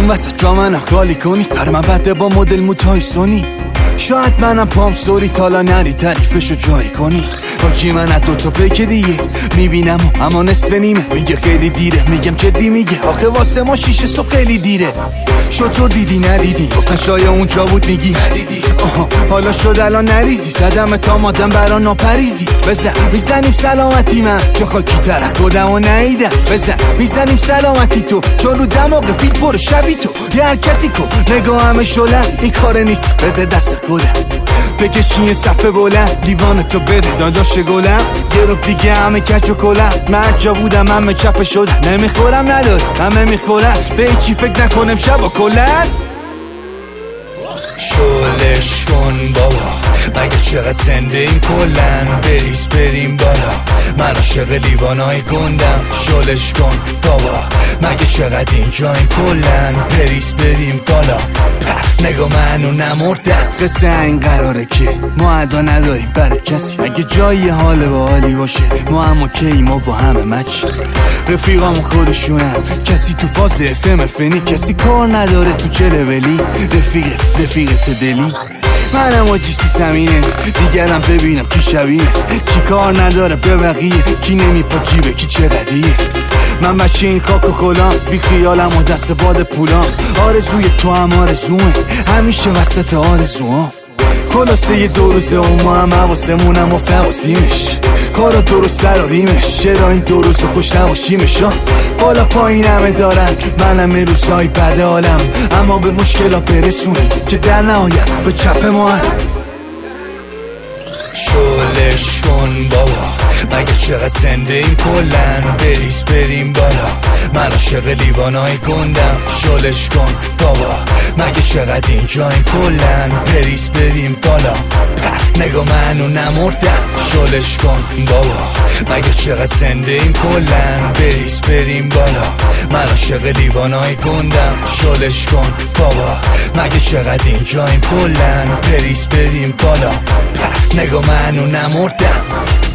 وسط جا منم خالی کنی، پر من بده با مدل موتای سونی. شاید منم پام سوری تالا نری تعریفشو جایی کنی. حاجی من از دوتا پیک دیگه میبینم اما نصف نیمه. میگه خیلی دیره، میگم جدی میگه آخه واسه ما 6 صبح خیلی دیره. شطور دیدی ندیدی؟ گفتن شاید اونجا بود میگی ندیدی. حالا شد الان نریزی، زدم تا مادم برا ناپریزی. بزن میزنیم سلامتی، من چه خاکی ترک خودم و نیدم. بزن میزنیم سلامتی تو، چون رو دماغ فیل پر شبی تو. یه حرکتی کن نگاه همه شلم، این کار نیست بده دست خودم. بکشی یه صفحه بلند، لیوان تو بده داداش گلم. یه رو دیگه همه کچ و کلم، من جا بودم همه چپه شدم. نمیخورم نداره همه میخورن، به هیچی فکر نکنم شب و کلن. شلش کن بابا، مگه چقدر زنده این کلن. بریز بریم بالا، من عاشق لیوانای گندم. شلش کن بابا، مگه چقدر اینجا این کلن. بریز بریم بالا، نگاه منو نمردم. قصه این قراره که ما ادا نداریم برای کسی. اگه جایی حال با حالی باشه ما هم اوکی، ما با همه مچ. رفیقامو خودشونم، کسی تو فاز FM فنی، کسی کار نداره تو چه لولی. رفیق تو دلی منم آجی سی سمینه، دیگرم ببینم کی شبیه، کی کار نداره به بقیه، کی نمیپا جیبه کی چقدریه. من بچه این خاک و خلام، بی خیالم و دست باد پولام. آرزوی تو هم آرزومه، همیشه وسط آرزوام. خلاصه یه دو روزه و ما هم حواسمونم و فواسیمش. کارا درست سر و ریمش، چرا این دو روز خوش نباشیمش. بالا پایین همه دارن، منم یه روزهای بده حالم. اما به مشکلا برسونیم که در نهایت به چپ ما هم. شلش کن بابا، مگه چقدر زنده این کلن. بریز بریم بالا، من عاشق لیوانای گندم. شلش کن بابا، مگه چقدر اینجا این کلن. بریز بریم بالا، نگاه منو نمردم. شلش کن بابا، مگه چقدر زنده این کلن. بریز بریم بالا، من عاشق لیوانای گندم. شلش کن بابا، مگه چقدر اینجا این کلن. بریز بریم بالا، نگاه منو نمردم.